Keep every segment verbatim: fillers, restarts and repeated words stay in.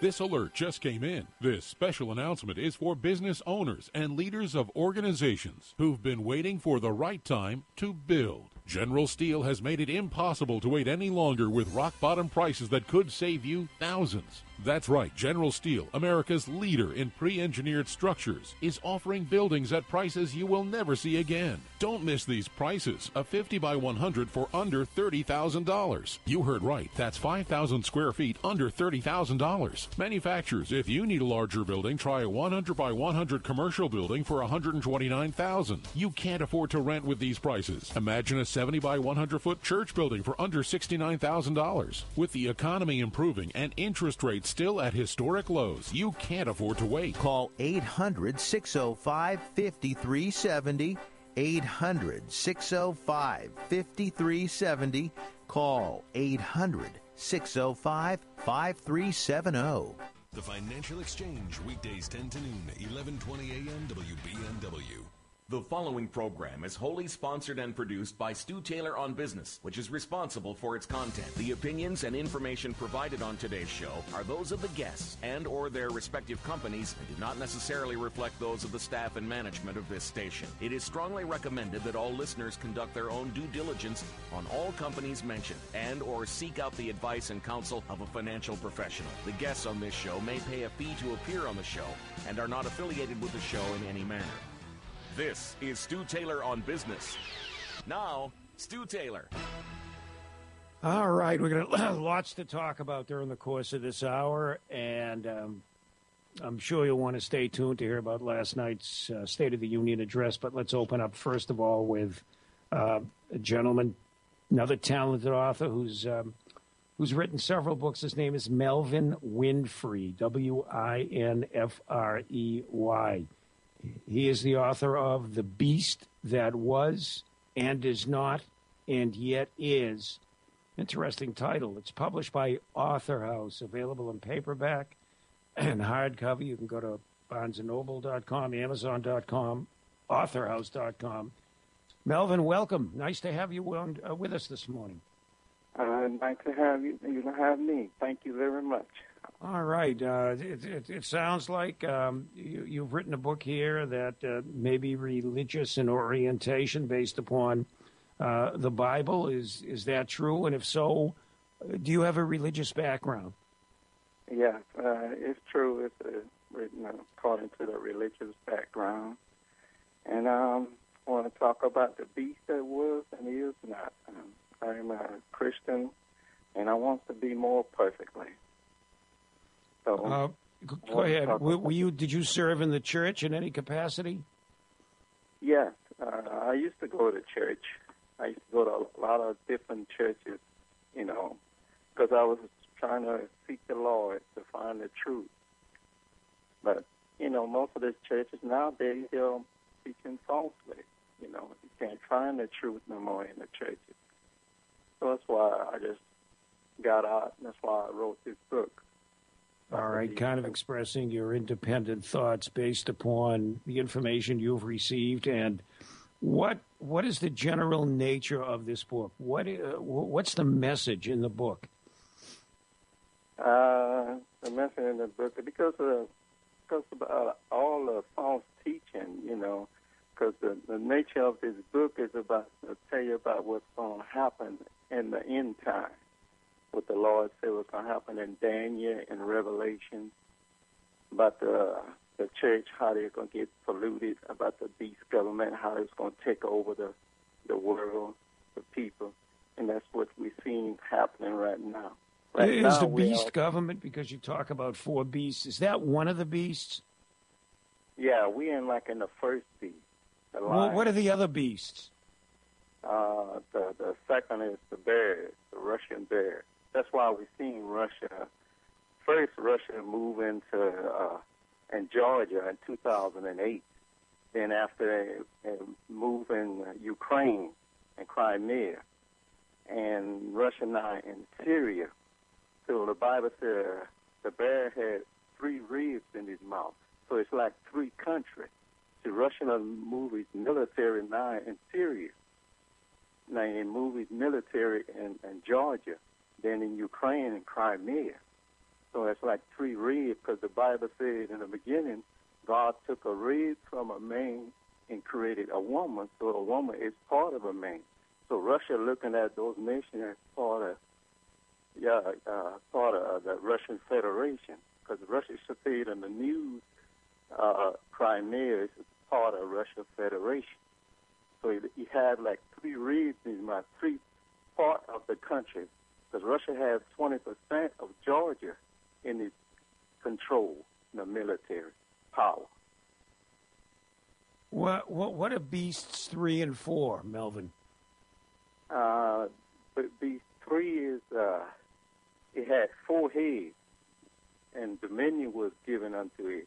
This alert just came in. This special announcement is for business owners and leaders of organizations who've been waiting for the right time to build. General Steel has made it impossible to wait any longer with rock-bottom prices that could save you thousands. That's right, General Steel, America's leader in pre-engineered structures, is offering buildings at prices you will never see again. Don't miss these prices. A fifty by one hundred for under thirty thousand dollars. You heard right. That's five thousand square feet under thirty thousand dollars. Manufacturers, if you need a larger building, try a one hundred by one hundred commercial building for one hundred twenty-nine thousand dollars. You can't afford to rent with these prices. Imagine a seventy by one hundred foot church building for under sixty-nine thousand dollars. With the economy improving and interest rates still at historic lows, you can't afford to wait. Call eight hundred, six oh five, five three seven oh. eight hundred, six oh five, five three seven oh. Call eight hundred, six oh five, five three seven oh. The Financial Exchange, weekdays ten to noon, eleven twenty a.m. W B N W. The following program is wholly sponsored and produced by Stu Taylor on Business, which is responsible for its content. The opinions and information provided on today's show are those of the guests and or their respective companies and do not necessarily reflect those of the staff and management of this station. It is strongly recommended that all listeners conduct their own due diligence on all companies mentioned and or seek out the advice and counsel of a financial professional. The guests on this show may pay a fee to appear on the show and are not affiliated with the show in any manner. This is Stu Taylor on Business. Now, Stu Taylor. All right, we're going to lots to talk about during the course of this hour, and um, I'm sure you'll want to stay tuned to hear about last night's uh, State of the Union address. But let's open up first of all with uh, a gentleman, another talented author who's um, who's written several books. His name is Melvin Winfrey, W I N F R E Y. He is the author of The Beast That Was and Is Not and Yet Is. Interesting title. It's published by Author House, available in paperback and hardcover. You can go to barnes and noble dot com, amazon dot com, author house dot com. Melvin, welcome. Nice to have you on, uh, with us this morning. Uh, nice to have you. You to have me. Thank you very much. All right. Uh, it, it, it sounds like um, you, you've written a book here that uh, may be religious in orientation based upon uh, the Bible. Is is that true? And if so, do you have a religious background? Yes, uh, it's true. It's uh, written according to the religious background. And um, I want to talk about the beast that was and is not. Um, I'm a Christian, and I want to be more perfectly. So, uh, go ahead. Were, were you? Did you serve in the church in any capacity? Yes, uh, I used to go to church. I used to go to a lot of different churches, you know, because I was trying to seek the Lord to find the truth. But you know, most of the churches nowadays they're teaching falsely. You know, you can't find the truth no more in the churches. So that's why I just got out, and that's why I wrote this book. All right, kind of expressing your independent thoughts based upon the information you've received. And what what is the general nature of this book? What uh, what's the message in the book? Uh, the message in the book, because of because of uh, all the false teaching, you know, because the, the nature of this book is about to tell you about what's going to happen in the end time. What the Lord said was going to happen in Daniel and Revelation, about the the church, how they're going to get polluted, about the beast government, how it's going to take over the the world, the people, and that's what we're seeing happening right now. Right is now, the beast are, government, because you talk about four beasts, is that one of the beasts? Yeah, we're in like in the first beast. The well, what are the other beasts? Uh, the the second is the bear, the Russian bear. That's why we're seeing Russia. First, Russia move into uh, in Georgia in two thousand eight. Then after they, they move in Ukraine and Crimea, and Russia now in Syria. So the Bible says the bear had three ribs in his mouth. So it's like three countries. So Russia move its military now in Syria. Now it move its military in, in Georgia. Then in Ukraine and Crimea. So it's like three ribs, because the Bible says in the beginning, God took a rib from a man and created a woman, so a woman is part of a man. So Russia looking at those nations as part of, yeah, uh, part of the Russian Federation, because Russia said in the news, uh, Crimea is part of Russian Federation. So he, he had like three regions, my three part of the country, because Russia has twenty percent of Georgia in its control, the military power. What what what are beasts three and four, Melvin? Uh, but beast three is uh, it had four heads, and dominion was given unto it.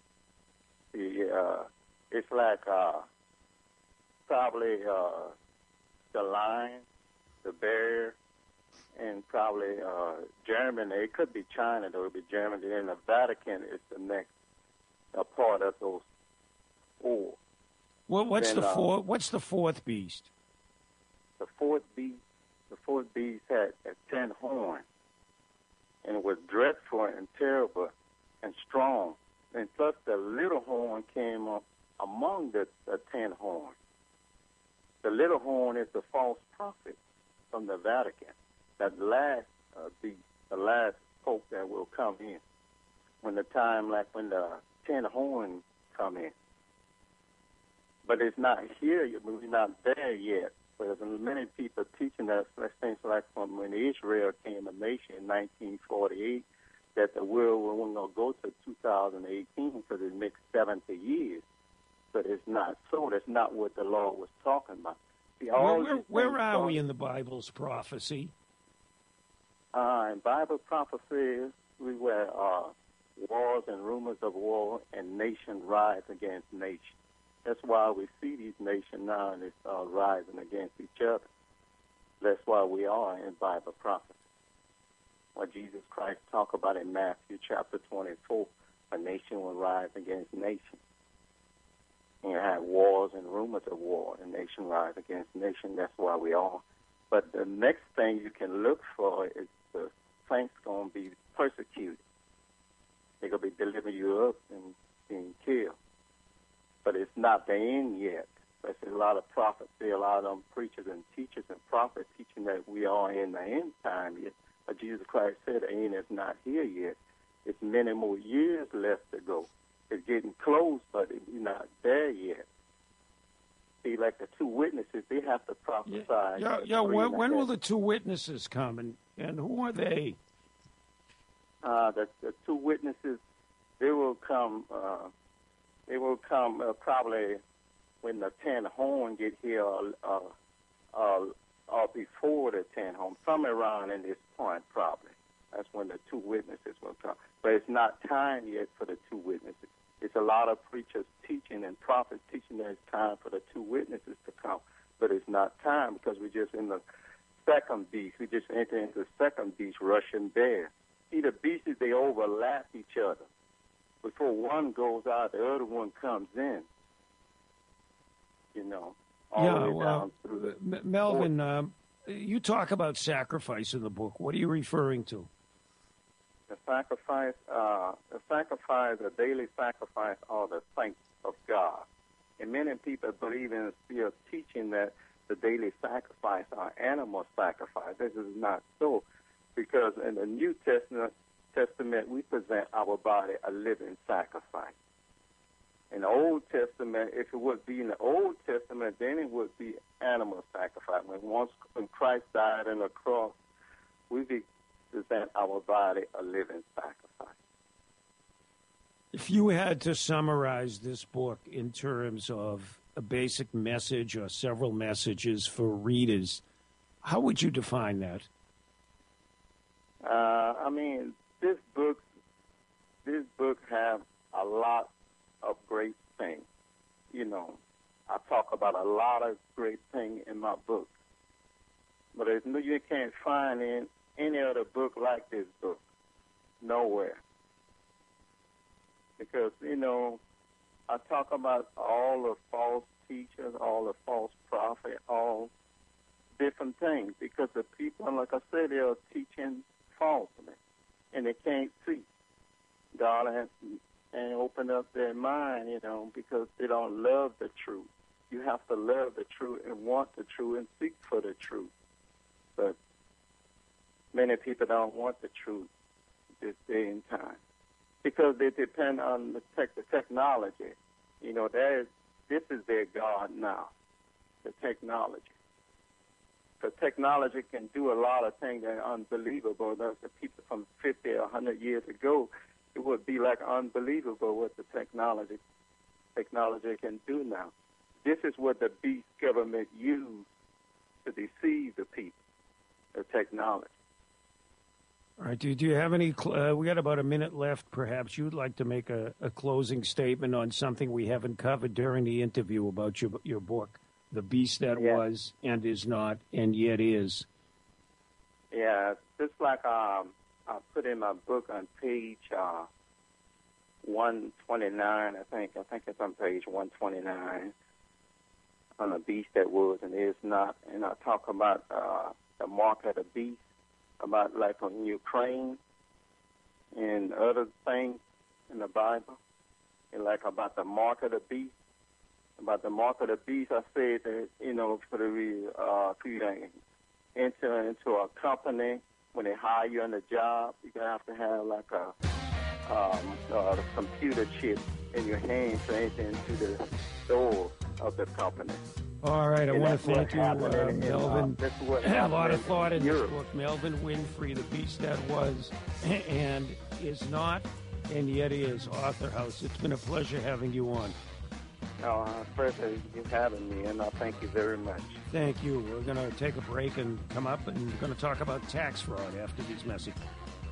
The uh, it's like uh, probably uh, the lion, the bear, and probably uh, Germany. It could be China, though. It would be Germany. And the Vatican is the next uh, part of those four. Well, what's then, the uh, fourth? What's the fourth beast? The fourth beast, the fourth beast had a ten horn, and it was dreadful and terrible and strong. And plus, the little horn came up among the, the ten horns. The little horn is the false prophet from the Vatican. That last uh, beast, the last pope that will come in, when the time, like when the ten horns come in. But it's not here yet. We're not there yet. There's many people teaching us, let's think like from when Israel came a nation in nineteen forty-eight, that the world wasn't going to go to two thousand eighteen because it makes seventy years. But it's not so. That's not what the Lord was talking about. See, all Where, these where, things where are start- we in the Bible's prophecy? Uh, in Bible prophecies, we were uh, wars and rumors of war, and nation rise against nation. That's why we see these nations now, and it's uh, rising against each other. That's why we are in Bible prophecy. What Jesus Christ talked about in Matthew chapter twenty-four, a nation will rise against nation. And you have wars and rumors of war, and nation rise against nation. That's why we are. But the next thing you can look for is the saints going to be persecuted. They're going to be delivering you up and being killed. But it's not the end yet. There's a lot of prophets, a lot of them preachers and teachers and prophets teaching that we are in the end time yet. But Jesus Christ said the end is not here yet. It's many more years left to go. It's getting close, but it's not there yet. See, like the two witnesses, they have to prophesy. Yeah, yeah. for yeah three when and a when will half- the two witnesses come, and, and who are they? Uh, the, the two witnesses, they will come. Uh, they will come uh, probably when the ten horn get here, uh, uh, or before the ten horn, somewhere around in this point, probably. That's when the two witnesses will come. But it's not time yet for the two witnesses. It's a lot of preachers teaching and prophets teaching that it's time for the two witnesses to come. But it's not time because we're just in the second beast. We just enter into the second beast, Russian bear. See, the beasts, they overlap each other. Before one goes out, the other one comes in. You know, all yeah, the way well, down through the M- Melvin, um, you talk about sacrifice in the book. What are you referring to? The sacrifice, uh, the sacrifice, the daily sacrifice are the saints of God. And many people believe in still teaching that the daily sacrifice are animal sacrifice. This is not so, because in the New Testament, Testament we present our body a living sacrifice. In the Old Testament, if it would be in the Old Testament, then it would be animal sacrifice. When once when Christ died on the cross, we be present our body a living sacrifice. If you had to summarize this book in terms of a basic message or several messages for readers, how would you define that? Uh, I mean, this book, this book have a lot of great things. You know, I talk about a lot of great things in my book, but there's no, you can't find in any other book like this book, nowhere. Because, you know, I talk about all the false teachers, all the false prophets, all different things. Because the people, like I said, they are teaching falsely. and they can't see. God has and open up their mind, you know, because they don't love the truth. You have to love the truth and want the truth and seek for the truth. But many people don't want the truth this day and time because they depend on the, tech, the technology. You know, that is, this is their God now, the technology. The technology can do a lot of things that are unbelievable. Those the people from fifty or one hundred years ago, it would be like unbelievable what the technology technology can do now. This is what the beast government used to deceive the people, the technology. All right. Do, do you have any? Uh, we got about a minute left. Perhaps you'd like to make a, a closing statement on something we haven't covered during the interview about your your book, The Beast That Yeah. Was and Is Not and Yet Is. Yeah, just like um, I put in my book on page uh, one twenty-nine, I think. I think it's on page one twenty-nine on the beast that was and is not. And I talk about uh, the mark of the beast, about like on Ukraine and other things in the Bible, and like about the mark of the beast. About the mark of the beast, I said that, you know, for the uh, for you to enter into a company, when they hire you on the job, you're going to have to have like a, um, a computer chip in your hand to enter into the door of the company. All right, I And want to that's thank you, what uh, happened in- in, uh, Melvin. that's what A lot of happened thought in in this Europe. book. Melvin Winfrey, The Beast That Was and Is Not and Yet Is, Author House. It's been a pleasure having you on. No, uh, first, uh, you having me, and I thank you very much. Thank you. We're going to take a break and come up, and we're going to talk about tax fraud after these messages.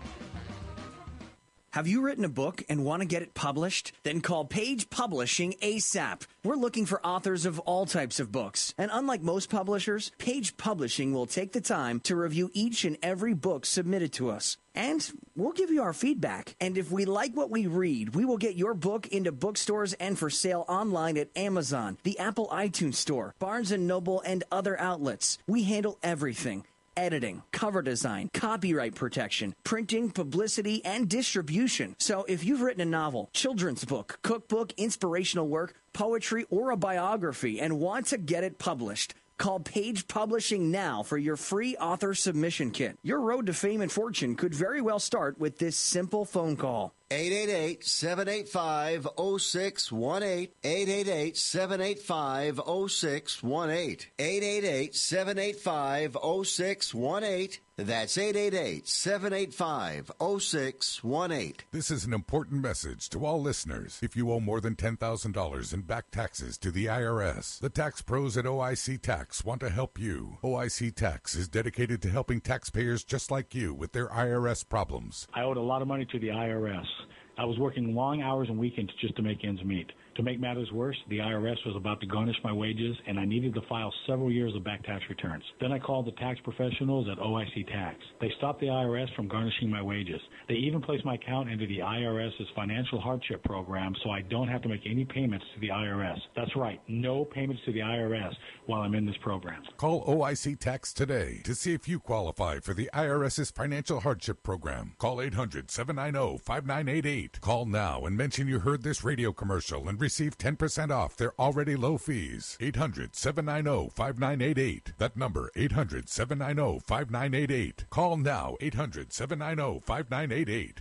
Have you written a book and want to get it published? Then call Page Publishing ASAP. We're looking for authors of all types of books. And unlike most publishers, Page Publishing will take the time to review each and every book submitted to us. And we'll give you our feedback. And if we like what we read, we will get your book into bookstores and for sale online at Amazon, the Apple iTunes Store, Barnes and Noble, and other outlets. We handle everything. Editing, cover design, copyright protection, printing, publicity, and distribution. So if you've written a novel, children's book, cookbook, inspirational work, poetry, or a biography and want to get it published, call Page Publishing now for your free author submission kit. Your road to fame and fortune could very well start with this simple phone call. eight eight eight, seven eight five, zero six one eight. eight eight eight, seven eight five, zero six one eight. eight eight eight, seven eight five, zero six one eight. That's eight eight eight, seven eight five, zero six one eight. This is an important message to all listeners. If you owe more than ten thousand dollars in back taxes to the I R S, the tax pros at O I C Tax want to help you. O I C Tax is dedicated to helping taxpayers just like you with their I R S problems. I owed a lot of money to the I R S. I was working long hours and weekends just to make ends meet. To make matters worse, the I R S was about to garnish my wages, and I needed to file several years of back tax returns. Then I called the tax professionals at O I C Tax. They stopped the I R S from garnishing my wages. They even placed my account into the IRS's financial hardship program so I don't have to make any payments to the I R S. That's right, no payments to the I R S while I'm in this program. Call O I C Tax today to see if you qualify for the IRS's financial hardship program. Call eight hundred, seven nine zero, five nine eight eight. Call now and mention you heard this radio commercial and receive ten percent off their already low fees. eight hundred, seven nine zero, five nine eight eight. That number, eight hundred, seven nine zero, five nine eight eight. Call now, eight hundred, seven nine zero, five nine eight eight.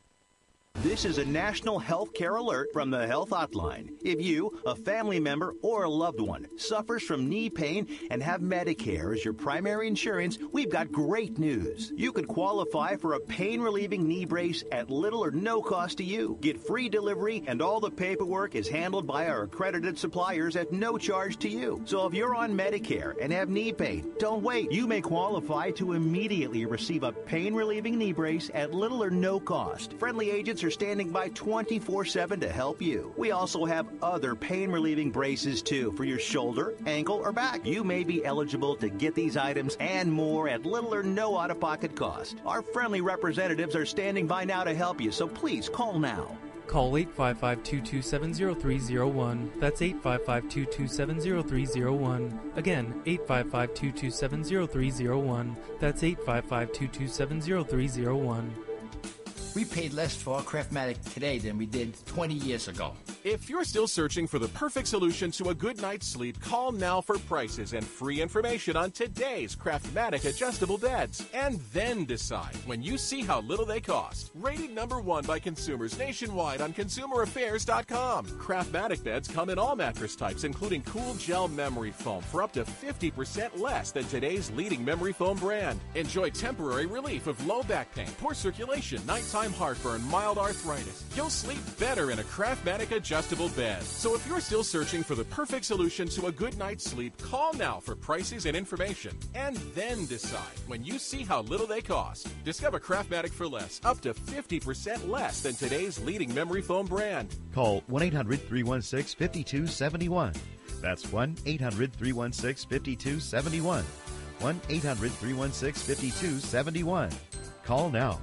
This is a national health care alert from the Health Hotline. If you, a family member, or a loved one suffers from knee pain and have Medicare as your primary insurance, we've got great news. You could qualify for a pain-relieving knee brace at little or no cost to you. Get free delivery, and all the paperwork is handled by our accredited suppliers at no charge to you. So if you're on Medicare and have knee pain, don't wait. You may qualify to immediately receive a pain-relieving knee brace at little or no cost. Friendly agents are standing by twenty-four seven to help you. We also have other pain-relieving braces, too, for your shoulder, ankle, or back. You may be eligible to get these items and more at little or no out-of-pocket cost. Our friendly representatives are standing by now to help you, so please call now. Call eight five five, two two seven, zero three zero one. That's eight five five, two two seven, zero three zero one. Again, eight five five, two two seven, zero three zero one. That's eight five five, two two seven, zero three zero one. We paid less for our Craftmatic today than we did twenty years ago. If you're still searching for the perfect solution to a good night's sleep, call now for prices and free information on today's Craftmatic adjustable beds. And then decide when you see how little they cost. Rated number one by consumers nationwide on consumer affairs dot com. Craftmatic beds come in all mattress types, including cool gel memory foam for up to fifty percent less than today's leading memory foam brand. Enjoy temporary relief of low back pain, poor circulation, nighttime heartburn, mild arthritis. You'll sleep better in a Craftmatic adjustable bed. So if you're still searching for the perfect solution to a good night's sleep, call now for prices and information. And then decide when you see how little they cost. Discover Craftmatic for less, up to fifty percent less than today's leading memory foam brand. Call one eight hundred three one six five two seven one. That's one eight hundred three one six five two seven one. one eight hundred three one six five two seven one. Call now.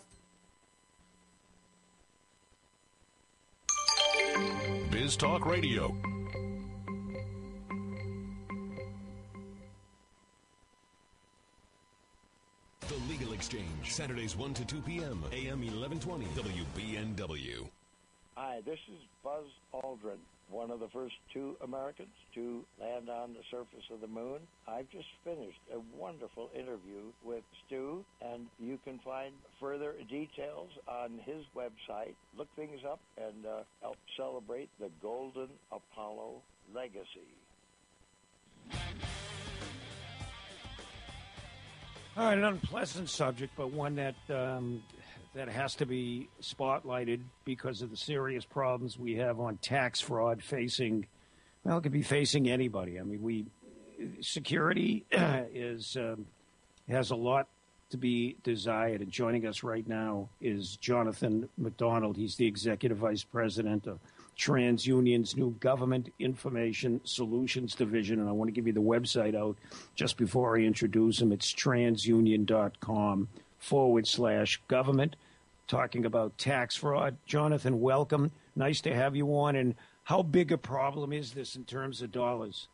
Biz Talk Radio. The Legal Exchange, Saturdays one to two p.m., A M eleven twenty, W B N W. Hi, this is Buzz Aldrin, one of the first two Americans to land on the surface of the moon. I've just finished a wonderful interview with Stu, and you can find further details on his website. Look things up and uh, help celebrate the Golden Apollo legacy. All right, an unpleasant subject, but one that um, that has to be spotlighted because of the serious problems we have on tax fraud facing, well, it could be facing anybody. I mean, we security is um, has a lot to be desired. And joining us right now is Jonathan McDonald. He's the Executive Vice President of TransUnion's new Government Information Solutions Division. And I want to give you the website out just before I introduce him. It's transunionCom forward slash government, talking about tax fraud. Jonathan, welcome. Nice to have you on. And how big a problem is this in terms of dollars?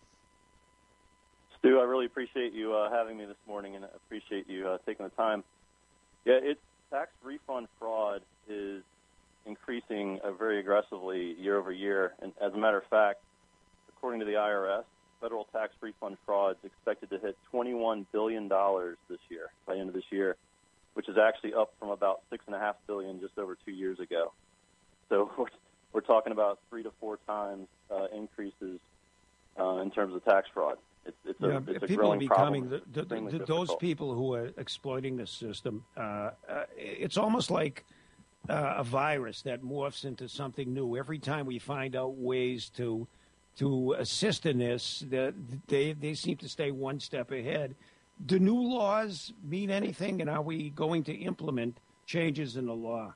Stu, I really appreciate you uh, having me this morning, and I appreciate you uh, taking the time. Yeah, it's tax refund fraud is increasing uh, very aggressively year over year. And as a matter of fact, according to the I R S, federal tax refund fraud is expected to hit twenty-one billion dollars this year, by the end of this year, which is actually up from about six point five billion dollars just over two years ago. So we're, we're talking about three to four times uh, increases uh, in terms of tax fraud. It's, it's yeah, a, it's a people growing are becoming problem. the, the, the, those people who are exploiting the system. Uh, uh, it's almost like uh, a virus that morphs into something new. Every time we find out ways to to assist in this, the, they they seem to stay one step ahead. Do new laws mean anything, and are we going to implement changes in the law?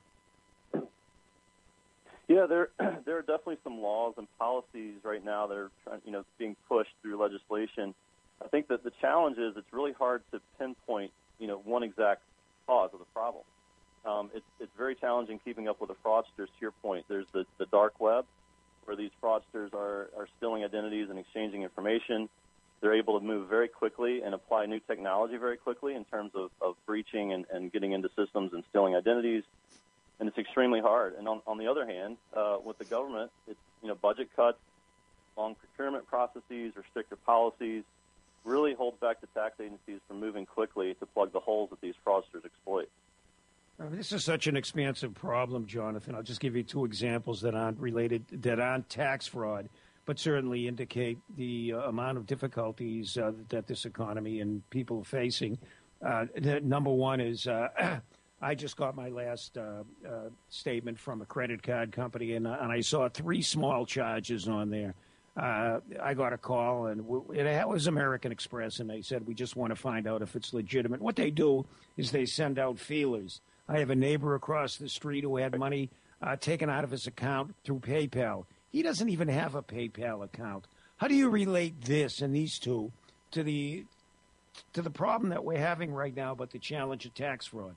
Yeah, there there are definitely some laws and policies right now that are trying, you know, being pushed through legislation. I think that the challenge is it's really hard to pinpoint, you know, one exact cause of the problem. Um, it's it's very challenging keeping up with the fraudsters. To your point, there's the, the dark web, where these fraudsters are, are stealing identities and exchanging information. They're able to move very quickly and apply new technology very quickly in terms of, of breaching and, and getting into systems and stealing identities. And it's extremely hard. And on, on the other hand, uh, with the government, it's, you know, budget cuts, long procurement processes, or stricter policies really holds back the tax agencies from moving quickly to plug the holes that these fraudsters exploit. I mean, this is such an expansive problem, Jonathan. I'll just give you two examples that aren't related, that aren't tax fraud, but certainly indicate the uh, amount of difficulties uh, that this economy and people are facing. Uh, number one is uh, I just got my last uh, uh, statement from a credit card company, and, and I saw three small charges on there. Uh, I got a call, and it was American Express, and they said, we just want to find out if it's legitimate. What they do is they send out feelers. I have a neighbor across the street who had money uh, taken out of his account through PayPal. He doesn't even have a PayPal account. How do you relate this and these two to the to the problem that we're having right now about the challenge of tax fraud?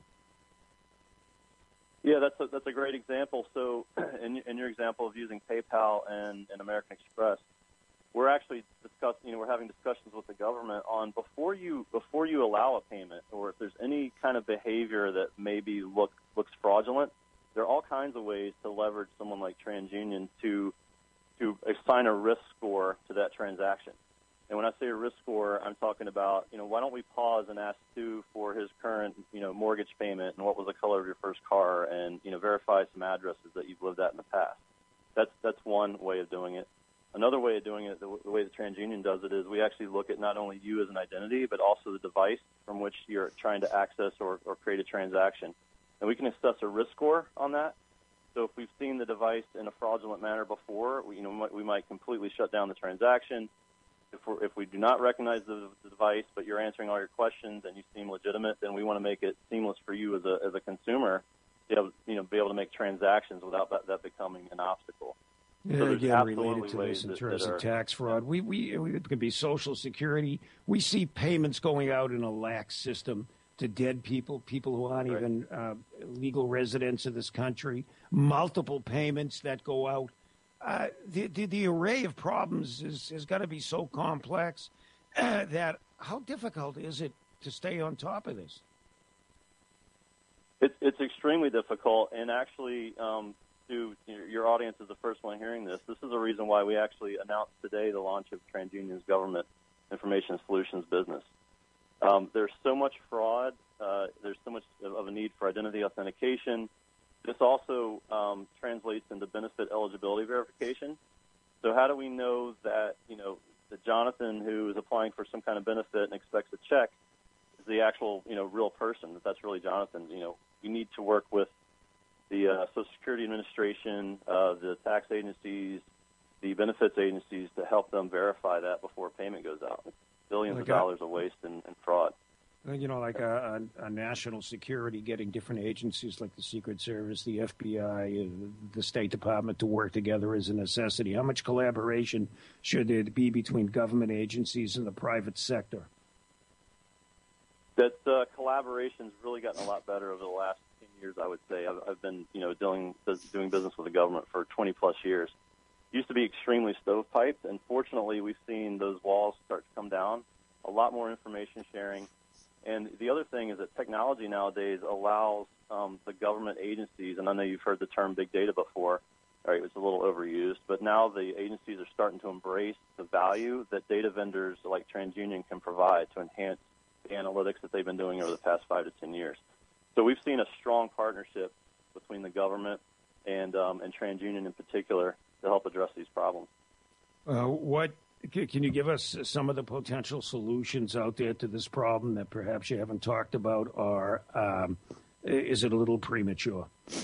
Yeah, that's a, that's a great example. So in, in your example of using PayPal and, and American Express, we're actually discussing, you know, we're having discussions with the government on before you before you allow a payment, or if there's any kind of behavior that maybe look looks fraudulent, there are all kinds of ways to leverage someone like TransUnion to to assign a risk score to that transaction. And when I say a risk score, I'm talking about, you know, why don't we pause and ask Stu for his current, you know, mortgage payment and what was the color of your first car, and, you know, verify some addresses that you've lived at in the past. That's that's one way of doing it. Another way of doing it, the, w- the way that TransUnion does it, is we actually look at not only you as an identity, but also the device from which you're trying to access or, or create a transaction. And we can assess a risk score on that. So if we've seen the device in a fraudulent manner before, we, you know, we might, we might completely shut down the transaction. If, we're, if we do not recognize the, the device, but you're answering all your questions and you seem legitimate, then we want to make it seamless for you as a as a consumer to be able, you know, be able to make transactions without that, that becoming an obstacle. Yeah, so again, related to this in that, terms that are, of tax fraud, we, we it could be Social Security. We see payments going out in a lax system to dead people, people who aren't right. even uh, legal residents of this country. Multiple payments that go out. Uh, the, the the array of problems is has got to be so complex uh, that how difficult is it to stay on top of this? It's it's extremely difficult, and actually. Um, To your audience is the first one hearing this. This is a reason why we actually announced today the launch of TransUnion's Government Information Solutions business. Um, there's so much fraud. Uh, there's so much of a need for identity authentication. This also um, translates into benefit eligibility verification. So how do we know that, you know, that Jonathan, who is applying for some kind of benefit and expects a check, is the actual, you know, real person, that that's really Jonathan? You know, we need to work with the uh, Social Security Administration, uh, the tax agencies, the benefits agencies to help them verify that before payment goes out. It's billions like of dollars of waste and, and fraud. You know, like a, a, a national security, getting different agencies like the Secret Service, the F B I, uh, the State Department to work together is a necessity. How much collaboration should there be between government agencies and the private sector? That uh, collaboration's really gotten a lot better over the last ten years, I would say. I've, I've been, you know, doing doing business with the government for twenty plus years. It used to be extremely stovepiped, and fortunately, we've seen those walls start to come down. A lot more information sharing, and the other thing is that technology nowadays allows um, the government agencies, and I know you've heard the term big data before. All right, it was a little overused, but now the agencies are starting to embrace the value that data vendors like TransUnion can provide to enhance the analytics that they've been doing over the past five to ten years. So we've seen a strong partnership between the government and um, and TransUnion in particular to help address these problems. Uh, what can you give us some of the potential solutions out there to this problem that perhaps you haven't talked about, or um, is it a little premature?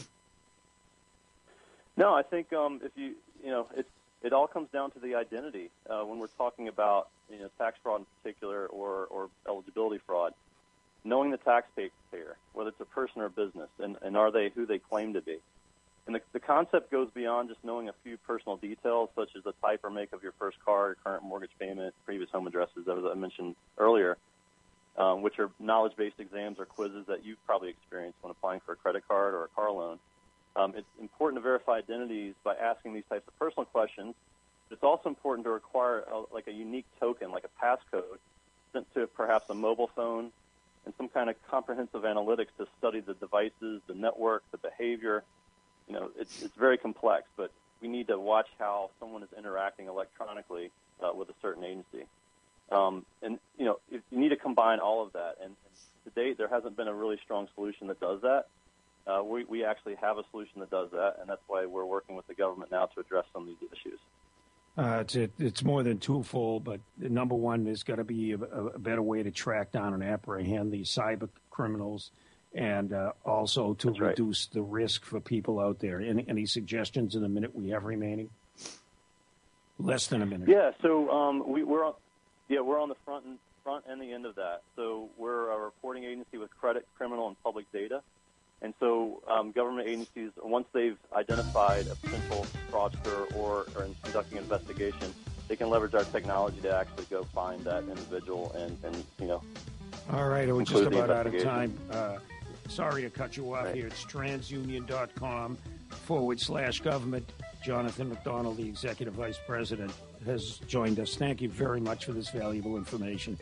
No, I think um, if you you know it it all comes down to the identity uh, when we're talking about you know tax fraud in particular or or eligibility fraud. Knowing the taxpayer, whether it's a person or a business, and, and are they who they claim to be. And the, the concept goes beyond just knowing a few personal details, such as the type or make of your first car, your current mortgage payment, previous home addresses, as I mentioned earlier, um, which are knowledge-based exams or quizzes that you've probably experienced when applying for a credit card or a car loan. Um, it's important to verify identities by asking these types of personal questions. It's also important to require a, like a unique token, like a passcode, sent to perhaps a mobile phone, and some kind of comprehensive analytics to study the devices, the network, the behavior. You know, it's, it's very complex, but we need to watch how someone is interacting electronically uh, with a certain agency. Um, and, you know, if you need to combine all of that. And, and to date, there hasn't been a really strong solution that does that. Uh, we, we actually have a solution that does that, and that's why we're working with the government now to address some of these issues. Uh, it's it, it's more than twofold, but number one, there's got to be a, a better way to track down and apprehend these cyber criminals, and uh, also to That's right. reduce the risk for people out there. Any, any suggestions in the minute we have remaining? Less than a minute. Yeah. So um, we, we're on, yeah we're on the front and front and the end of that. So we're a reporting agency with credit, criminal, and public data. And so um, government agencies, once they've identified a potential fraudster or are conducting an investigation, they can leverage our technology to actually go find that individual and, and you know. All right, we're just about out of time. Uh, sorry to cut you off right. here. It's transunion dot com. forward slash government. Jonathan McDonald, the Executive Vice President, has joined us. Thank you very much for this valuable information.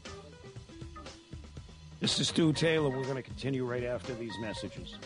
This is Stu Taylor. We're going to continue right after these messages.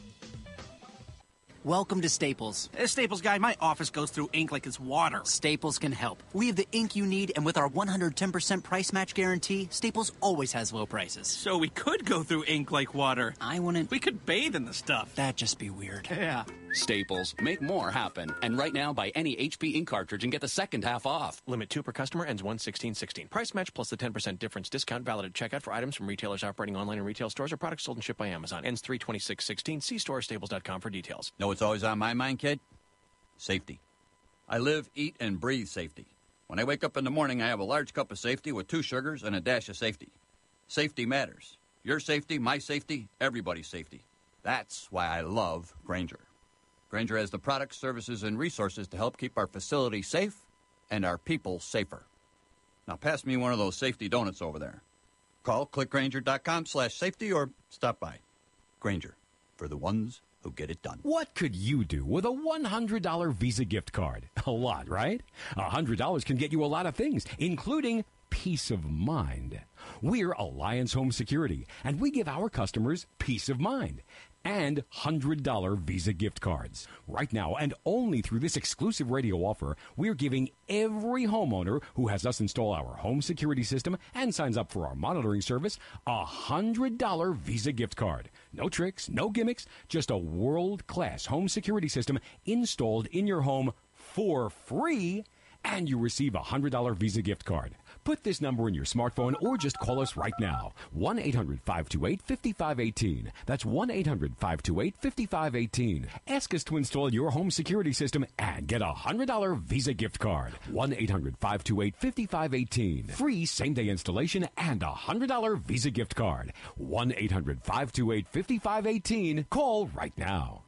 Welcome to Staples. As Staples guy, my office goes through ink like it's water. Staples can help. We have the ink you need, and with our one hundred ten percent price match guarantee, Staples always has low prices. So we could go through ink like water. I wouldn't. We could bathe in the stuff. That'd just be weird. Yeah. Staples. Make more happen. And right now, buy any H P ink cartridge and get the second half off. Limit two per customer, ends one sixteen sixteen. Price match plus the ten percent difference discount valid at checkout for items from retailers operating online and retail stores or products sold and shipped by Amazon. Ends three twenty-six sixteen. See store or staples dot com for details. Know what's always on my mind, kid? Safety. I live, eat, and breathe safety. When I wake up in the morning, I have a large cup of safety with two sugars and a dash of safety. Safety matters. Your safety, my safety, everybody's safety. That's why I love Grainger. Grainger has the products, services, and resources to help keep our facility safe and our people safer. Now pass me one of those safety donuts over there. Call clickgrainger.com slash safety or stop by. Grainger, for the ones who get it done. What could you do with a one hundred dollars Visa gift card? A lot, right? one hundred dollars can get you a lot of things, including peace of mind. We're Alliance Home Security, and we give our customers peace of mind and one hundred dollars Visa gift cards. Right now, and only through this exclusive radio offer, we're giving every homeowner who has us install our home security system and signs up for our monitoring service a one hundred dollars Visa gift card. No tricks, no gimmicks, just a world-class home security system installed in your home for free, and you receive a one hundred dollars Visa gift card. Put this number in your smartphone or just call us right now. one eight hundred five two eight five five one eight. That's one eight hundred five two eight five five one eight. Ask us to install your home security system and get a one hundred dollars Visa gift card. one eight hundred five two eight five five one eight. Free same-day installation and a one hundred dollars Visa gift card. one eight hundred five two eight five five one eight. Call right now.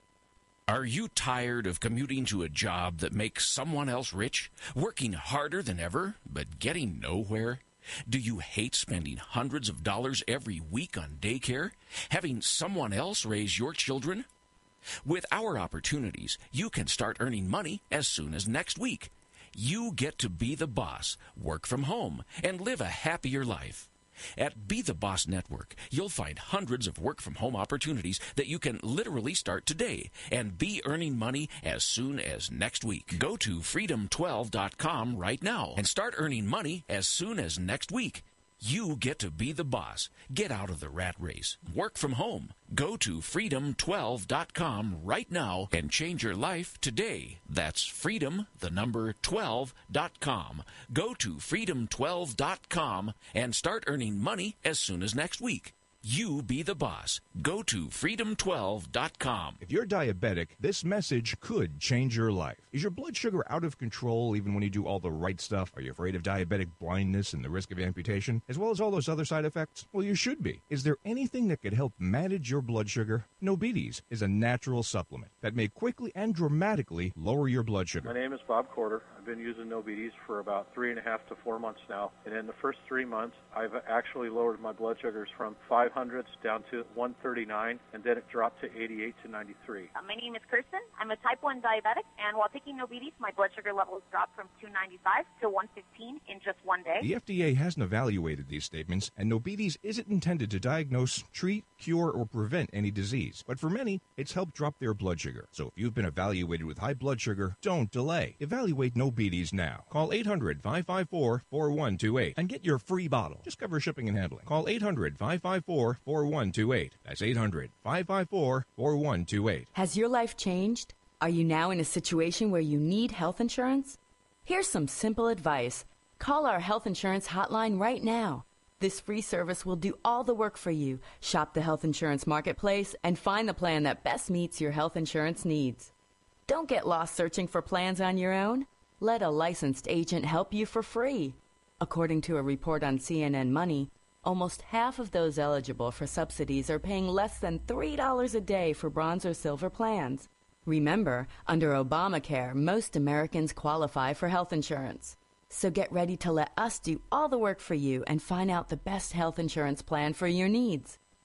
Are you tired of commuting to a job that makes someone else rich, working harder than ever, but getting nowhere? Do you hate spending hundreds of dollars every week on daycare, having someone else raise your children? With our opportunities, you can start earning money as soon as next week. You get to be the boss, work from home, and live a happier life. At Be the Boss Network, you'll find hundreds of work-from-home opportunities that you can literally start today and be earning money as soon as next week. Go to freedom twelve dot com right now and start earning money as soon as next week. You get to be the boss. Get out of the rat race. Work from home. Go to freedom twelve dot com right now and change your life today. That's freedom, the number twelve dot com. Go to freedom twelve dot com and start earning money as soon as next week. You be the boss. Go to freedom twelve dot com. If you're diabetic, this message could change your life. Is your blood sugar out of control even when you do all the right stuff? Are you afraid of diabetic blindness and the risk of amputation, as well as all those other side effects? Well, you should be. Is there anything that could help manage your blood sugar? Nobetes is a natural supplement that may quickly and dramatically lower your blood sugar. My name is Bob Corder. I've been using Nobetes for about three and a half to four months now. And in the first three months, I've actually lowered my blood sugars from five hundreds down to one thirty-nine, and then it dropped to eighty-eight to ninety-three. Uh, my name is Kirsten. I'm a type one diabetic, and while taking Nobetes, my blood sugar levels dropped from two ninety-five to one fifteen in just one day. The F D A hasn't evaluated these statements, and Nobetes isn't intended to diagnose, treat, cure, or prevent any disease. But for many, it's helped drop their blood sugar. So if you've been evaluated with high blood sugar, don't delay. Evaluate Nobetes now. Call eight hundred five five four four one two eight and get your free bottle. Just cover shipping and handling. Call eight hundred five five four four one two eight. That's eight hundred five five four four one two eight. Has your life changed? Are you now in a situation where you need health insurance? Here's some simple advice. Call our health insurance hotline right now. This free service will do all the work for you. Shop the health insurance marketplace and find the plan that best meets your health insurance needs. Don't get lost searching for plans on your own. Let a licensed agent help you for free. According to a report on C N N Money, almost half of those eligible for subsidies are paying less than three dollars a day for bronze or silver plans. Remember, under Obamacare, most Americans qualify for health insurance. So get ready to let us do all the work for you and find out the best health insurance plan for your needs.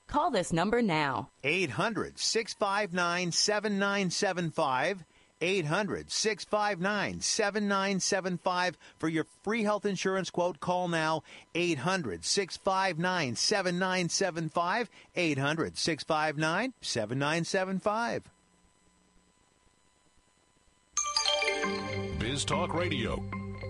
Call this number now. eight hundred, six five nine, seven nine seven five. eight hundred, six five nine, seven nine seven five for your free health insurance quote. Call now. eight hundred, six five nine, seven nine seven five. eight hundred, six five nine, seven nine seven five. Biz Talk Radio.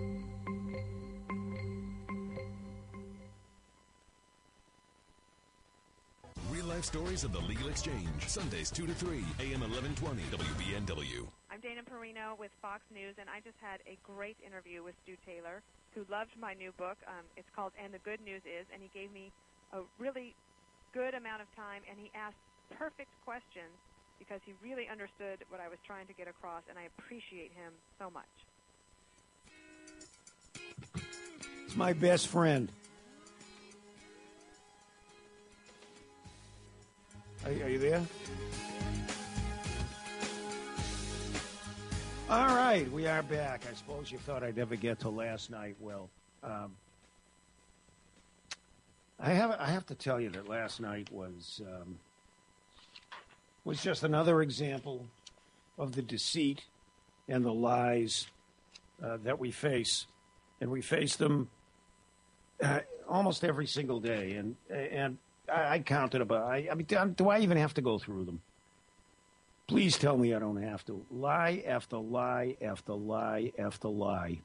Real-life stories of the Legal Exchange. Sundays two to three, A M eleven twenty, W B N W. I'm Dana Perino with Fox News, and I just had a great interview with Stu Taylor, who loved my new book. Um, it's called And the Good News Is, and he gave me a really good amount of time, and he asked perfect questions because he really understood what I was trying to get across, and I appreciate him so much. It's my best friend. Are, are you there? All right, we are back. I suppose you thought I'd never get to last night. Well, um, I have I have to tell you that last night was um, was just another example of the deceit and the lies uh, that we face, and we face them uh, almost every single day. And and I, I counted about. I, I mean, do I even have to go through them? Please tell me I don't have to. Lie after lie after lie after lie.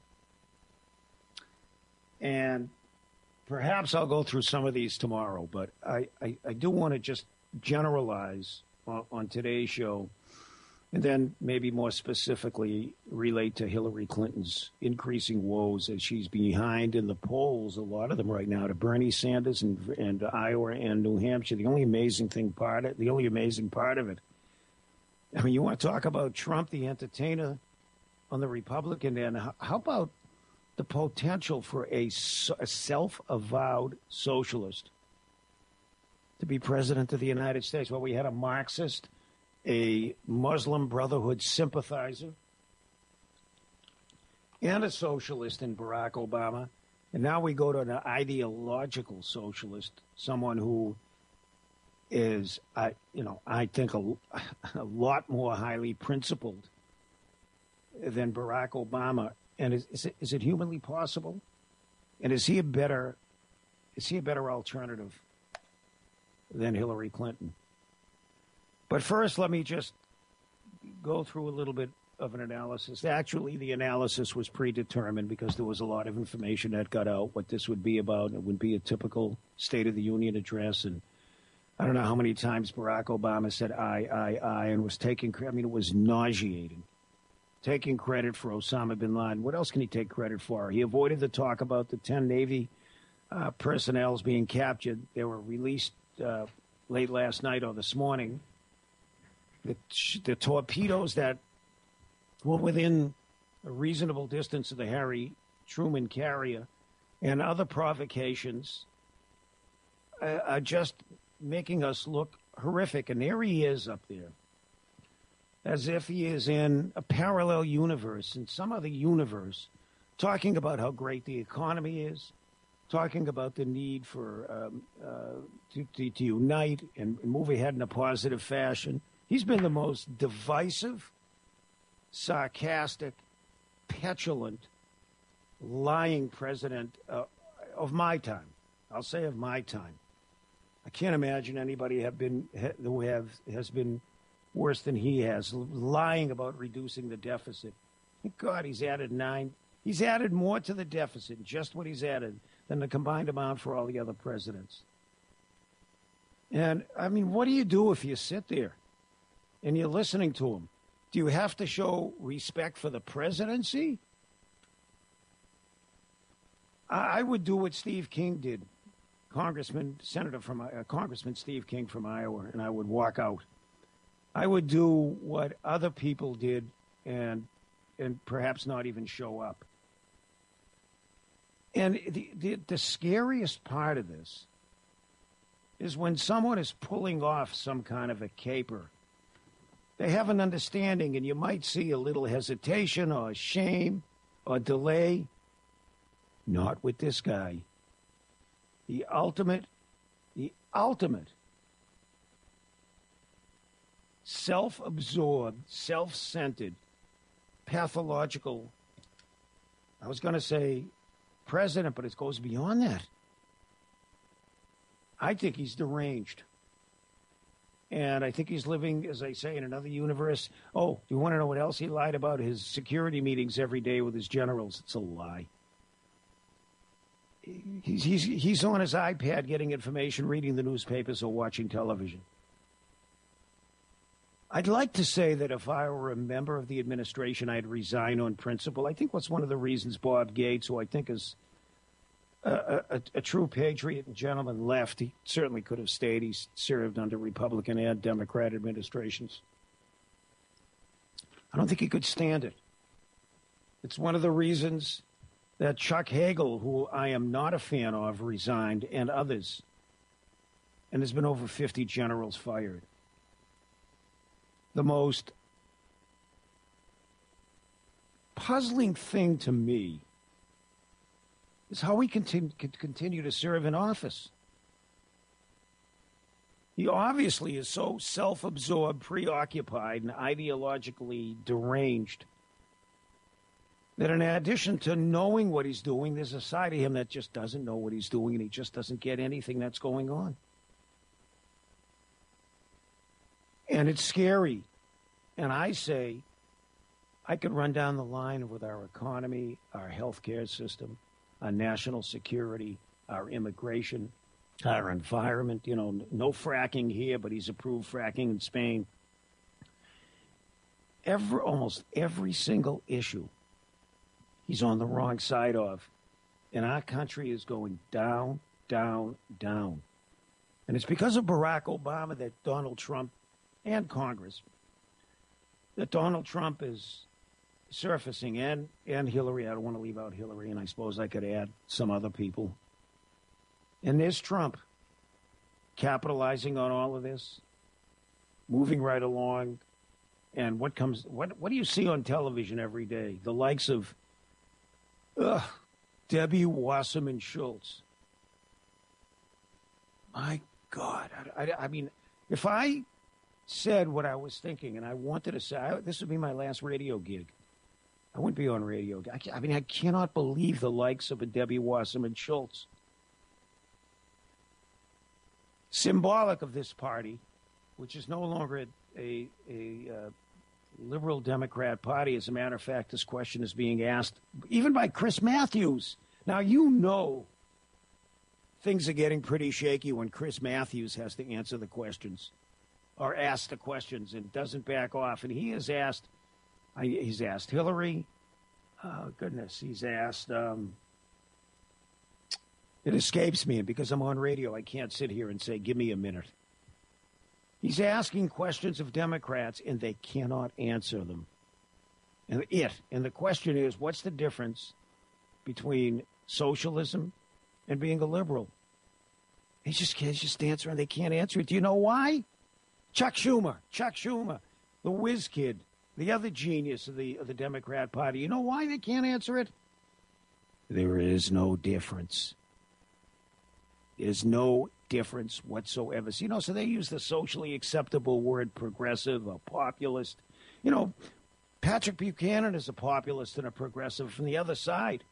And perhaps I'll go through some of these tomorrow, but I, I, I do want to just generalize on, on today's show and then maybe more specifically relate to Hillary Clinton's increasing woes as she's behind in the polls, a lot of them right now, to Bernie Sanders and, and Iowa and New Hampshire. The only amazing thing part of, the only amazing part of it, I mean, you want to talk about Trump, the entertainer, on the Republican end. How about the potential for a, a self-avowed socialist to be president of the United States? Well, we had a Marxist, a Muslim Brotherhood sympathizer, and a socialist in Barack Obama. And now we go to an ideological socialist, someone who is, I, you know, I think a, a lot more highly principled than Barack Obama. And is, is, it, is it humanly possible? And is he a better, is he a better alternative than Hillary Clinton? But first, let me just go through a little bit of an analysis. Actually, the analysis was predetermined because there was a lot of information that got out what this would be about. It would be a typical State of the Union address, and I don't know how many times Barack Obama said aye, aye, aye, and was taking, I mean, it was nauseating. Taking credit for Osama bin Laden. What else can he take credit for? He avoided the talk about the ten Navy uh, personnel being captured. They were released uh, late last night or this morning. The, the torpedoes that were within a reasonable distance of the Harry Truman carrier and other provocations uh, are just making us look horrific. And there he is up there, as if he is in a parallel universe, in some other universe, talking about how great the economy is, talking about the need for um, uh, to, to, to unite and move ahead in a positive fashion. He's been the most divisive, sarcastic, petulant, lying president uh, of my time. I'll say of my time. I can't imagine anybody have been who have has been worse than he has, lying about reducing the deficit. Thank God he's added nine. He's added more to the deficit, just what he's added, than the combined amount for all the other presidents. And, I mean, what do you do if you sit there and you're listening to him? Do you have to show respect for the presidency? I, I would do what Steve King did. Congressman, Senator from uh, Congressman Steve King from Iowa, and I would walk out. I would do what other people did, and and perhaps not even show up. And the, the the scariest part of this is when someone is pulling off some kind of a caper. They have an understanding, and you might see a little hesitation or shame or delay. Not with this guy. The ultimate, the ultimate self-absorbed, self-centered, pathological, I was going to say president, but it goes beyond that. I think he's deranged. And I think he's living, as I say, in another universe. Oh, you want to know what else he lied about? His security meetings every day with his generals. It's a lie. He's, he's, he's on his iPad getting information, reading the newspapers, or watching television. I'd like to say that if I were a member of the administration, I'd resign on principle. I think what's one of the reasons Bob Gates, who I think is a, a, a true patriot and gentleman, left. He certainly could have stayed. He's served under Republican and Democrat administrations. I don't think he could stand it. It's one of the reasons that Chuck Hagel, who I am not a fan of, resigned, and others. And there's been over fifty generals fired. The most puzzling thing to me is how he continue, could continue to serve in office. He obviously is so self-absorbed, preoccupied, and ideologically deranged that in addition to knowing what he's doing, there's a side of him that just doesn't know what he's doing, and he just doesn't get anything that's going on. And it's scary. And I say, I could run down the line with our economy, our healthcare system, our national security, our immigration, our environment. You know, no fracking here, but he's approved fracking in Spain. Every, almost every single issue he's on the wrong side of. And our country is going down, down, down. And it's because of Barack Obama that Donald Trump and Congress, that Donald Trump is surfacing, and, and Hillary. I don't want to leave out Hillary, and I suppose I could add some other people. And there's Trump capitalizing on all of this, moving right along. And what comes? What what do you see on television every day? The likes of ugh, Debbie Wasserman Schultz. My God, I, I, I mean, if I said what I was thinking, and I wanted to say, I, this would be my last radio gig. I wouldn't be on radio. I, I mean, I cannot believe the likes of a Debbie Wasserman Schultz. Symbolic of this party, which is no longer a, a, a uh, liberal Democrat party. As a matter of fact, this question is being asked even by Chris Matthews. Now, you know things are getting pretty shaky when Chris Matthews has to answer the questions. Or asked the questions and doesn't back off. And he has asked, he's asked Hillary. Oh, goodness. He's asked, um, it escapes me. And because I'm on radio, I can't sit here and say, give me a minute. He's asking questions of Democrats, and they cannot answer them. And it, and the question is, what's the difference between socialism and being a liberal? He just can't just answer, and they can't answer it. Do you know why? Chuck Schumer, Chuck Schumer, the whiz kid, the other genius of the of the Democrat Party. You know why they can't answer it? There is no difference. There's no difference whatsoever. So, you know, so they use the socially acceptable word progressive or populist. You know, Patrick Buchanan is a populist and a progressive from the other side.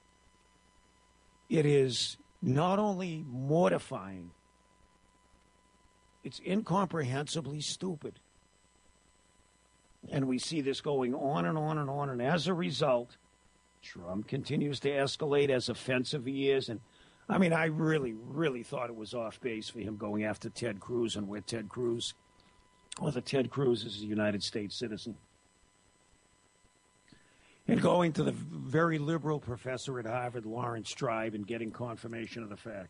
It is not only mortifying, it's incomprehensibly stupid. And we see this going on and on and on. And as a result, Trump continues to escalate as offensive he is. And, I mean, I really, really thought it was off base for him going after Ted Cruz and where Ted Cruz, whether Ted Cruz is a United States citizen. And going to the very liberal professor at Harvard, Lawrence Tribe, and getting confirmation of the fact.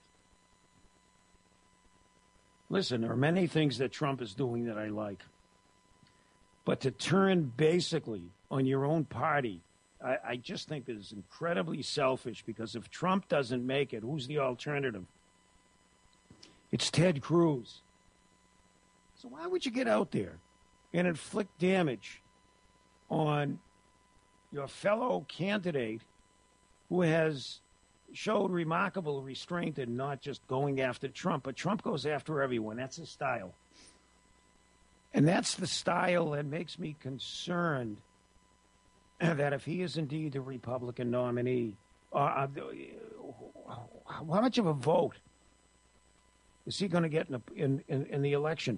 Listen, there are many things that Trump is doing that I like. But to turn basically on your own party, I, I just think that is incredibly selfish, because if Trump doesn't make it, who's the alternative? It's Ted Cruz. So why would you get out there and inflict damage on your fellow candidate who has showed remarkable restraint in not just going after Trump, but Trump goes after everyone. That's his style. And that's the style that makes me concerned that if he is indeed the Republican nominee, uh, how much of a vote is he going to get in, a, in, in, in the election?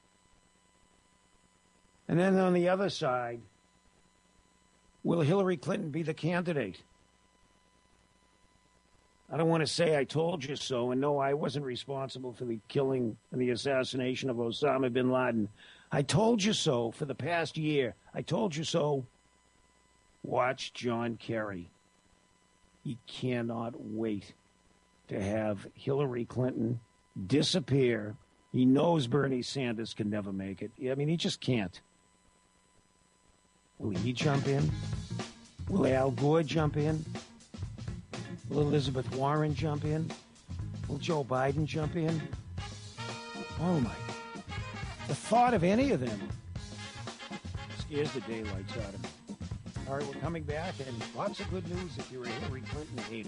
And then on the other side, will Hillary Clinton be the candidate? I don't want to say I told you so, and no, I wasn't responsible for the killing and the assassination of Osama bin Laden. I told you so for the past year. I told you so. Watch John Kerry. He cannot wait to have Hillary Clinton disappear. He knows Bernie Sanders can never make it. I mean, he just can't. Will he jump in? Will Al Gore jump in? Will Elizabeth Warren jump in? Will Joe Biden jump in? Oh, my. The thought of any of them scares the daylights out of me. All right, we're coming back, and lots of good news if you're a Hillary Clinton hater.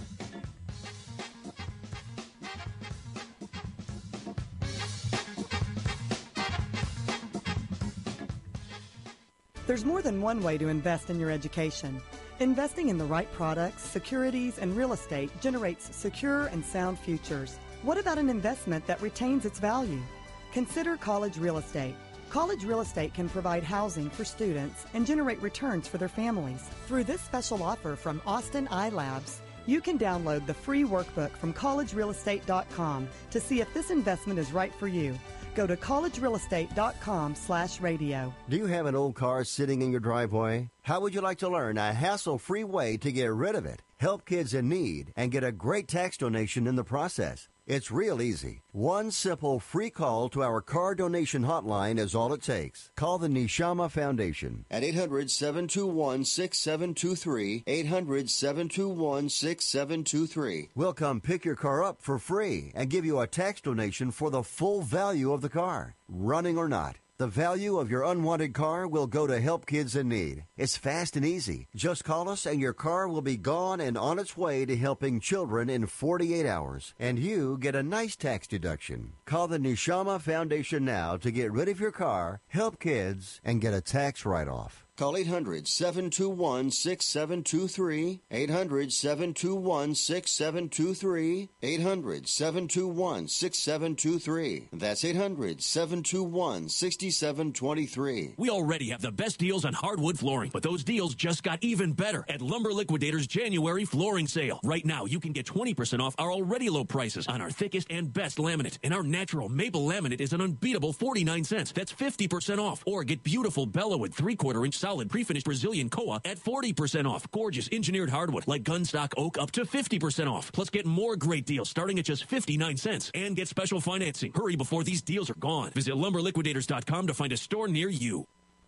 There's more than one way to invest in your education. Investing in the right products, securities, and real estate generates secure and sound futures. What about an investment that retains its value? Consider college real estate. College real estate can provide housing for students and generate returns for their families. Through this special offer from Austin iLabs, you can download the free workbook from college real estate dot com to see if this investment is right for you. Go to college real estate dot com slash radio. Do you have an old car sitting in your driveway? How would you like to learn a hassle-free way to get rid of it, help kids in need, and get a great tax donation in the process? It's real easy. One simple free call to our car donation hotline is all it takes. Call the Neshama Foundation at eight hundred, seven two one, six seven two three, eight hundred, seven two one, six seven two three. We'll come pick your car up for free and give you a tax donation for the full value of the car, running or not. The value of your unwanted car will go to help kids in need. It's fast and easy. Just call us and your car will be gone and on its way to helping children in forty-eight hours. And you get a nice tax deduction. Call the Neshama Foundation now to get rid of your car, help kids, and get a tax write-off. Call eight hundred, seven two one, six seven two three, eight hundred, seven two one, six seven two three, eight hundred, seven two one, six seven two three. That's eight hundred, seven two one, six seven two three. We already have the best deals on hardwood flooring, but those deals just got even better at Lumber Liquidators' January flooring sale. Right now, you can get twenty percent off our already low prices on our thickest and best laminate, and our natural maple laminate is an unbeatable forty-nine cents. That's fifty percent off. Or get beautiful Bellawood three-quarter inch solid pre-finished Brazilian Koa at forty percent off. Gorgeous engineered hardwood like Gunstock Oak up to fifty percent off. Plus get more great deals starting at just fifty-nine cents and get special financing. Hurry before these deals are gone. Visit lumber liquidators dot com to find a store near you.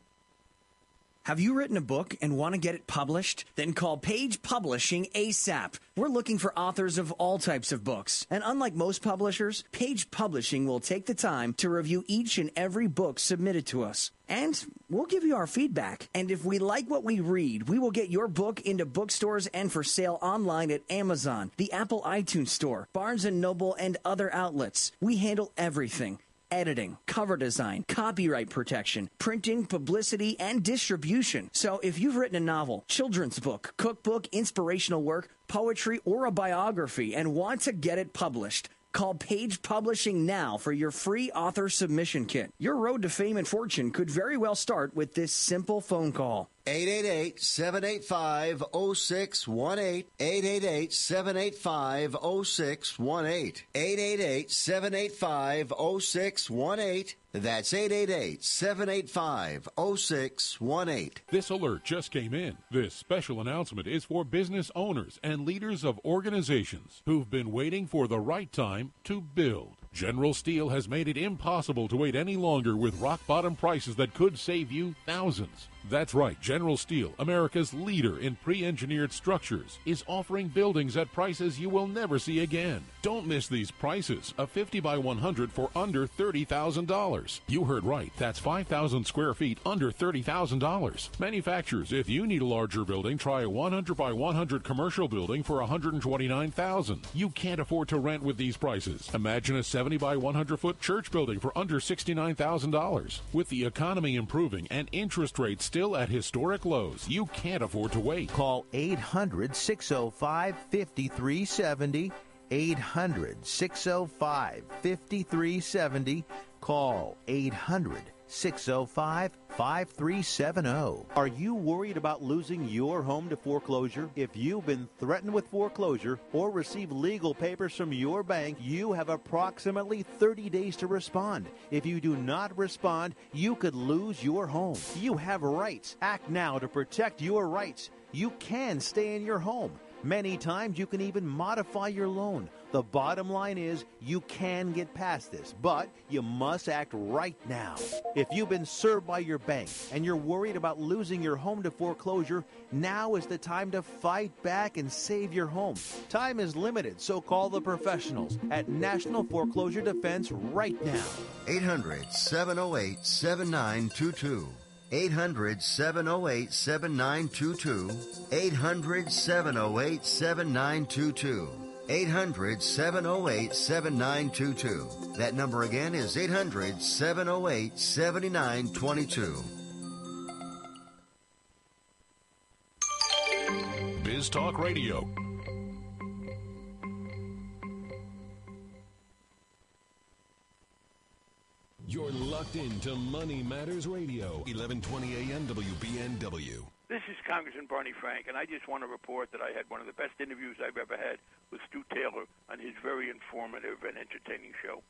Have you written a book and want to get it published? Then call Page Publishing ASAP. We're looking for authors of all types of books. And unlike most publishers, Page Publishing will take the time to review each and every book submitted to us. And we'll give you our feedback. And if we like what we read, we will get your book into bookstores and for sale online at Amazon, the Apple iTunes Store, Barnes and Noble, and other outlets. We handle everything. Editing, cover design, copyright protection, printing, publicity, and distribution. So if you've written a novel, children's book, cookbook, inspirational work, poetry, or a biography and want to get it published, call Page Publishing now for your free author submission kit. Your road to fame and fortune could very well start with this simple phone call. eight eight eight, seven eight five, zero six one eight. eight eight eight, seven eight five, zero six one eight. eight eight eight, seven eight five, zero six one eight. That's eight eight eight, seven eight five, zero six one eight. This alert just came in. This special announcement is for business owners and leaders of organizations who've been waiting for the right time to build. General Steel has made it impossible to wait any longer with rock-bottom prices that could save you thousands. That's right, General Steel, America's leader in pre-engineered structures, is offering buildings at prices you will never see again. Don't miss these prices. A fifty by one hundred for under thirty thousand dollars. You heard right. That's five thousand square feet under thirty thousand dollars. Manufacturers, if you need a larger building, try a one hundred by one hundred commercial building for one hundred twenty-nine thousand dollars. You can't afford to rent with these prices. Imagine a seventy by one hundred foot church building for under sixty-nine thousand dollars. With the economy improving and interest rates still at historic lows, you can't afford to wait. Call eight hundred, six oh five, five three seven oh. eight hundred, six oh five, five three seven oh. Call eight hundred, six oh five, five three seven oh. Are you worried about losing your home to foreclosure? If you've been threatened with foreclosure or receive legal papers from your bank, you have approximately thirty days to respond. If you do not respond, you could lose your home. You have rights. Act now to protect your rights. You can stay in your home. Many times you can even modify your loan. The bottom line is you can get past this, but you must act right now. If you've been served by your bank and you're worried about losing your home to foreclosure, now is the time to fight back and save your home. Time is limited, so call the professionals at National Foreclosure Defense right now. eight hundred, seven oh eight, seven nine two two. eight hundred, seven oh eight, seven nine two two. eight hundred, seven oh eight, seven nine two two. eight hundred, seven oh eight, seven nine two two. That number again is eight hundred, seven oh eight, seven nine two two. Biz Talk Radio. You're locked into Money Matters Radio, eleven twenty A M W B N W. This is Congressman Barney Frank, and I just want to report that I had one of the best interviews I've ever had with Stu Taylor on his very informative and entertaining show.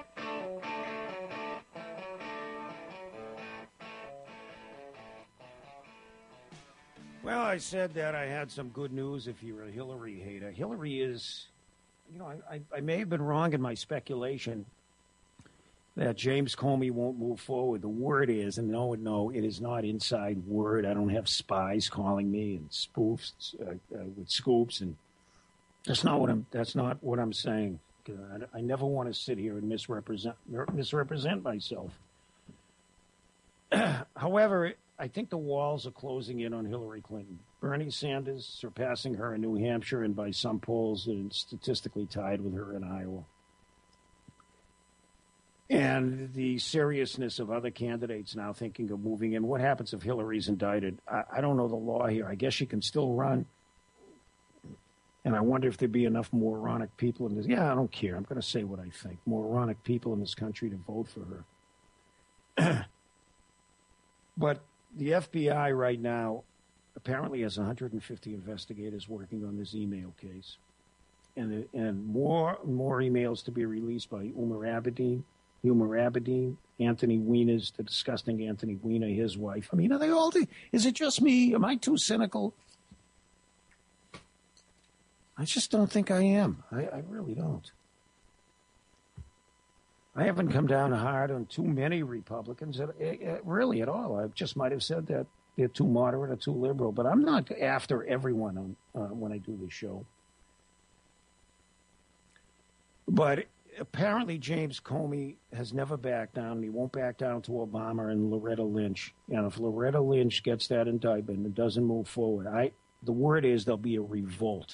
Well, I said that I had some good news if you're a Hillary hater. Hillary is, you know, I, I, I may have been wrong in my speculation that James Comey won't move forward. The word is, and no, no, it is not inside word. I don't have spies calling me and spoofs uh, uh, with scoops, and that's not what I'm. That's not what I'm saying. I, I never want to sit here and misrepresent misrepresent myself. However, I think the walls are closing in on Hillary Clinton. Bernie Sanders surpassing her in New Hampshire, and by some polls, and statistically tied with her in Iowa. And the seriousness of other candidates now thinking of moving in. What happens if Hillary's indicted? I, I don't know the law here. I guess she can still run. And I wonder if there'd be enough moronic people in this. Yeah, I don't care. I'm going to say what I think. Moronic people in this country to vote for her. But the F B I right now apparently has one hundred fifty investigators working on this email case. And, and more, more emails to be released by Umar Abedin. Umar Abedin, Anthony Weiner's, the disgusting Anthony Weiner, his wife. I mean, are they all? Is it just me? Am I too cynical? I just don't think I am. I, I really don't. I haven't come down hard on too many Republicans, at, at, really at all. I just might have said that they're too moderate or too liberal, but I'm not after everyone on, uh, when I do this show. But apparently James Comey has never backed down, and he won't back down to Obama and Loretta Lynch. And if Loretta Lynch gets that indictment and doesn't move forward, I the word is there'll be a revolt.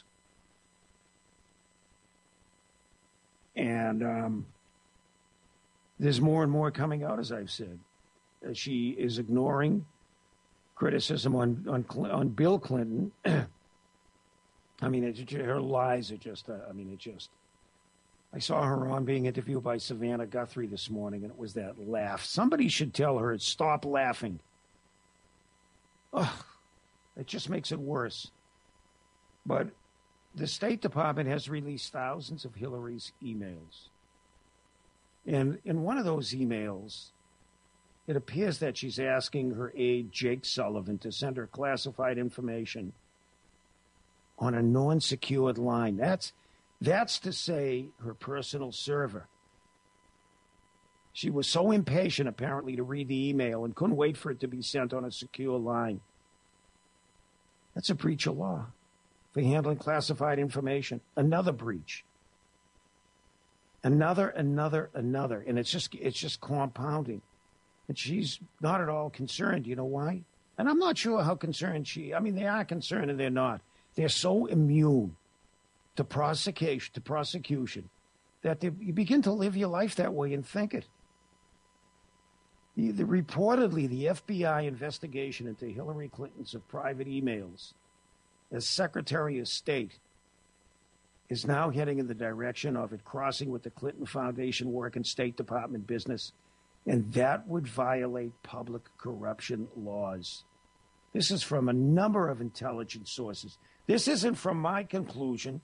And um, there's more and more coming out, as I've said. Uh, she is ignoring criticism on on, on Bill Clinton. I mean, it, her lies are just, uh, I mean, it just... I saw her on being interviewed by Savannah Guthrie this morning, and it was that laugh. Somebody should tell her, stop laughing. Ugh, it just makes it worse. But the State Department has released thousands of Hillary's emails. And in one of those emails, it appears that she's asking her aide, Jake Sullivan, to send her classified information on a non-secured line. That's... That's to say her personal server. She was so impatient, apparently, to read the email and couldn't wait for it to be sent on a secure line. That's a breach of law for handling classified information. Another breach. Another, another, another. And it's just it's just compounding. And she's not at all concerned. You know why? And I'm not sure how concerned she... I mean, they are concerned and they're not. They're so immune to prosecution, to prosecution that they, you begin to live your life that way and think it. The, the, reportedly, the F B I investigation into Hillary Clinton's of private emails as Secretary of State is now heading in the direction of it crossing with the Clinton Foundation work and State Department business, and that would violate public corruption laws. This is from a number of intelligence sources. This isn't from my conclusion.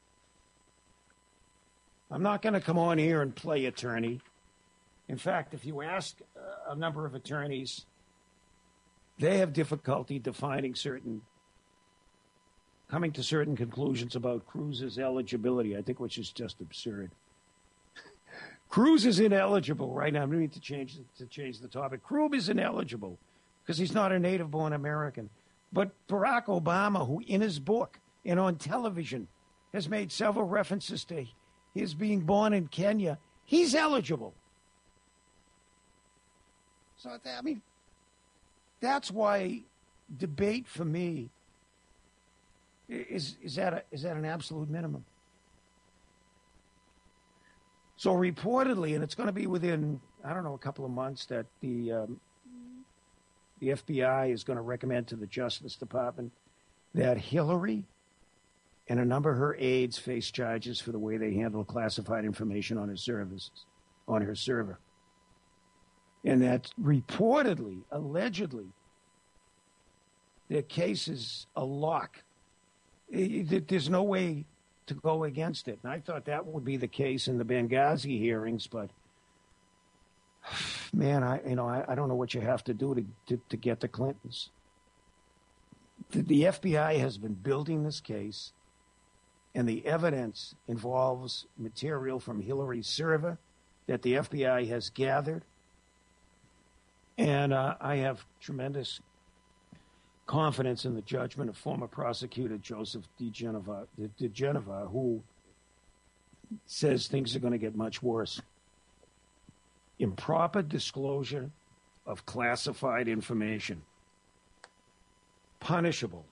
I'm not going to come on here and play attorney. In fact, if you ask a number of attorneys, they have difficulty defining certain, coming to certain conclusions about Cruz's eligibility, I think, which is just absurd. Cruz is ineligible right now. I'm going to change to change the topic. Cruz is ineligible because he's not a native-born American. But Barack Obama, who in his book and on television has made several references to his being born in Kenya, he's eligible. So, I mean, that's why debate for me is, is, at, a, is at an absolute minimum. So reportedly, and it's going to be within, I don't know, a couple of months, that the um, the F B I is going to recommend to the Justice Department that Hillary and a number of her aides face charges for the way they handle classified information on her services, on her server. And that reportedly, allegedly, their case is a lock. It, it, there's no way to go against it. And I thought that would be the case in the Benghazi hearings, but man, I you know I, I don't know what you have to do to to, to get the Clintons. The, the F B I has been building this case, and the evidence involves material from Hillary's server that the F B I has gathered. And uh, I have tremendous confidence in the judgment of former prosecutor Joseph DeGenova, DeGenova, who says things are going to get much worse. Improper disclosure of classified information. Punishable.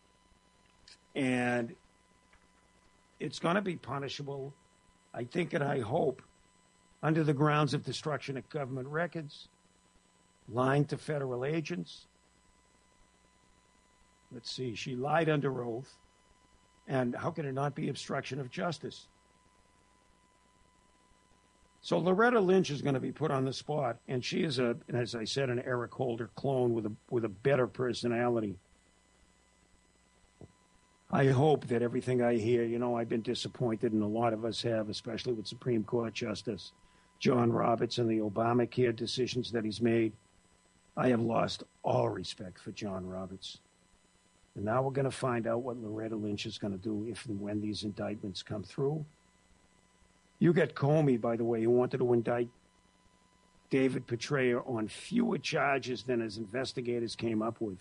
And it's going to be punishable, I think and I hope, under the grounds of destruction of government records, lying to federal agents. Let's see, she lied under oath. And how can it not be obstruction of justice? So Loretta Lynch is going to be put on the spot, and she is, a, as I said, an Eric Holder clone with a with a better personality. I hope that everything I hear, you know, I've been disappointed, and a lot of us have, especially with Supreme Court Justice John Roberts and the Obamacare decisions that he's made. I have lost all respect for John Roberts. And now we're going to find out what Loretta Lynch is going to do if and when these indictments come through. You get Comey, by the way, who wanted to indict David Petraeus on fewer charges than his investigators came up with.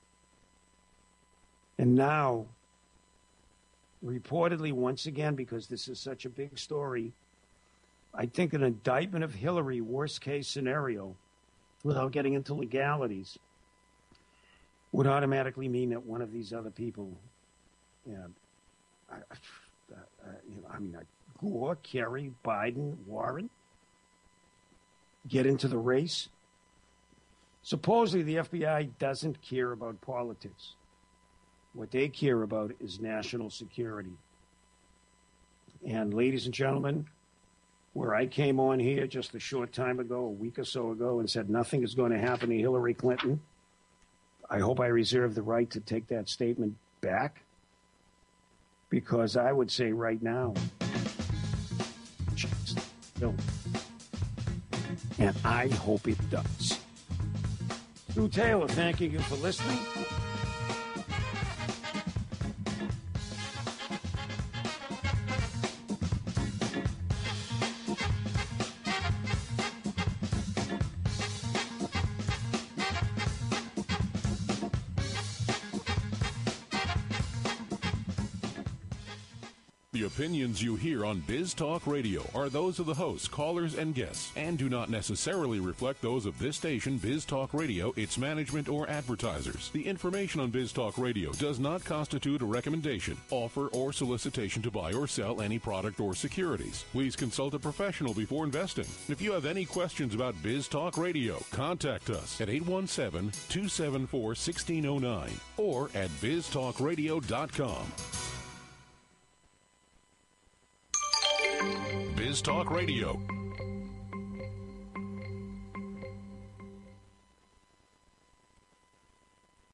And now, reportedly, once again, because this is such a big story, I think an indictment of Hillary, worst case scenario, without getting into legalities, would automatically mean that one of these other people, you know, I, I, you know, I mean, Gore, Kerry, Biden, Warren, get into the race. Supposedly the F B I doesn't care about politics. What they care about is national security. And ladies and gentlemen, where I came on here just a short time ago, a week or so ago, and said nothing is going to happen to Hillary Clinton, I hope I reserve the right to take that statement back, because I would say right now, no. And I hope it does. Stu Taylor, thanking you for listening. The opinions you hear on Biz Talk Radio are those of the hosts, callers, and guests, and do not necessarily reflect those of this station, Biz Talk Radio, its management, or advertisers. The information on Biz Talk Radio does not constitute a recommendation, offer, or solicitation to buy or sell any product or securities. Please consult a professional before investing. If you have any questions about Biz Talk Radio, contact us at eight one seven, two seven four, one six zero nine or at biz talk radio dot com. Biz Talk Radio,